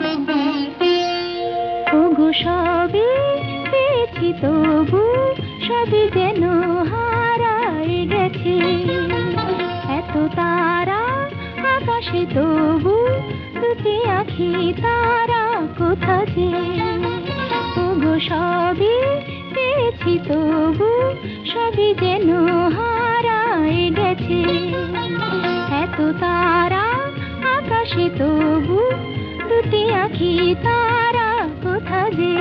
ওগো সবই পেয়েছি তবু সবই যেন হারায় গেছে। এত তারা আকাশে তবু দুটি আঁখি তারা কোথা যে। ওগো সবই পেয়েছি তবু সবই যেন হারায় গেছে। এত তারা আকাশে তবু দুটি আঁখি তারা কোথা যে।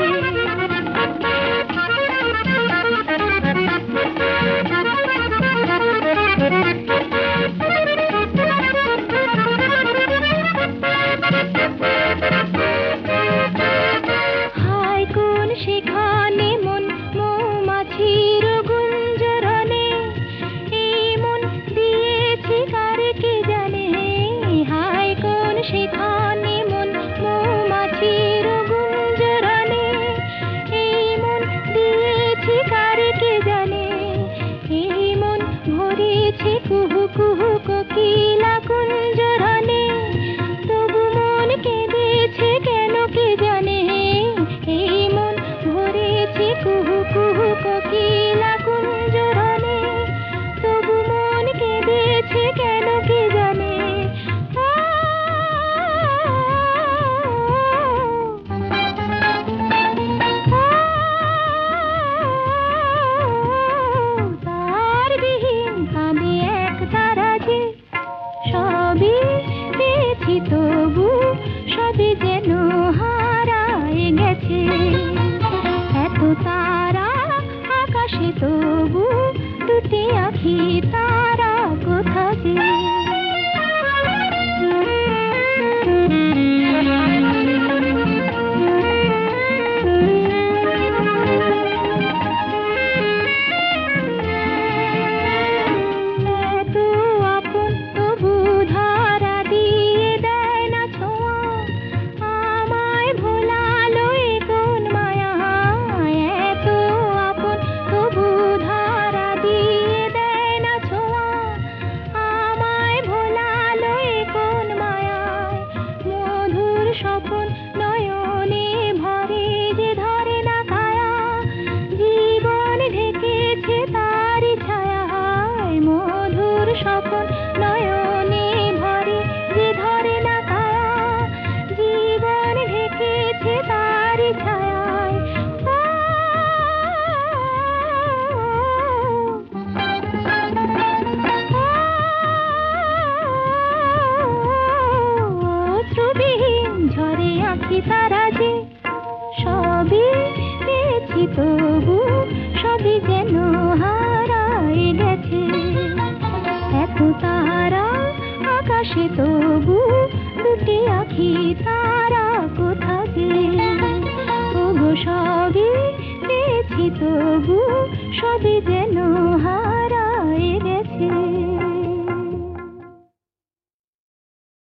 হায় কোন সেখানে মন মৌমাছির গুঞ্জরণে, এই মন দিয়েছি কার কে জানে। হায় কোন সেখানে মন মৌমাছির গুঞ্জরণে, এই মন দিয়েছি কার কে জানে। এই মন ভরেছে কুহু কুহু কোকিলা কুঞ্জরণে, তবু মন কেঁদেছে কেন কে জানে। এই মন ভরেছে কুহু কুহু কোকিলা কুঞ্জরণে, তবু মন কেঁদেছে কেন কে জানে। তারবিহীন কাঁদে এক তারা যে, সবই পেয়েছি তবু সবই যেন হারায় গেছে। এত তারা আকাশে তবু দুটি আঁখি তারা কোথা যে। এত আপন তবু ধরা দিয়ে দেয় না ছোঁয়া, আমায় ভোলালো এ কোন মায়া। এত আপন তবু ধরা দিয়ে দেয় না ছোঁয়া, আমায় ভোলালো এ কোন মায়া। মধুর স্বপন নয়নে ভরে যে ধরে না কায়া, জীবন ঢেকেছে তারি ছায়ায়। মধুর স্বপন নয়নে ভরে যে ধরে না কায়া, জীবন ঢেকেছে তারি ছায়ায়। অশ্রুবিহীন ঝরে আঁখি তারা যে, সবই পেয়েছি তবু সবই যেন হারায় গেছে। এত তারা আকাশে তবু দুটি আঁখি তারা কোথা যে। ওগো সবই পেয়েছি তবু সবই যেন হারায়